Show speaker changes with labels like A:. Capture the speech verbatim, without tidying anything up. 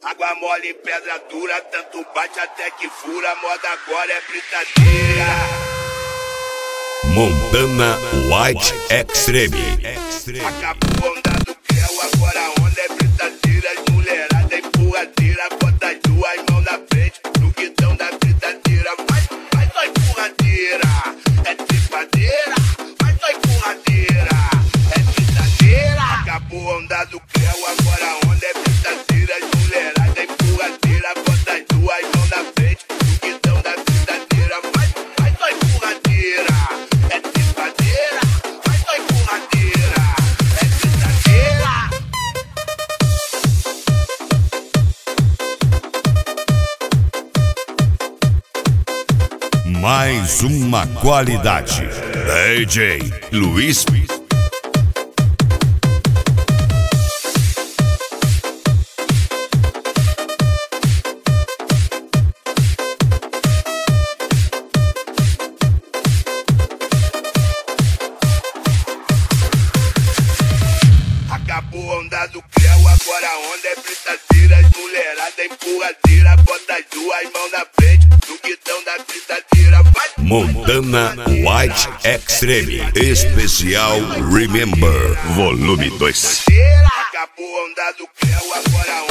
A: Água mole em pedra dura, tanto bate até que fura. Moda agora é brincadeira.
B: Montana White Extreme.
A: Acabou a onda do Creu, agora a onda é brincadeira. As mulherada empurradeira, bota as duas mãos na frente no guidão da brincadeira. Vai, vai só empurradeira, é tripadeira. Vai só empurradeira, é brincadeira. Acabou a onda do Creu, agora a onda é brincadeira. As mulherada empurradeira, bota as duas mãos na frente no guidão da brincadeira. Vai, vai só empurradeira, é tripadeira. Vai só empurradeira, é brincadeira.
B: Mais uma qualidade. D J Luiz.
A: Acabou a onda do Creu, agora a onda é brincadeira. As mulherada empurradeira, bota as duas mãos na frente no guidão da brincadeira. Vai,
B: Montana White Extreme. Especial Remember Volume dois.
A: acabou a onda do Creu, agora a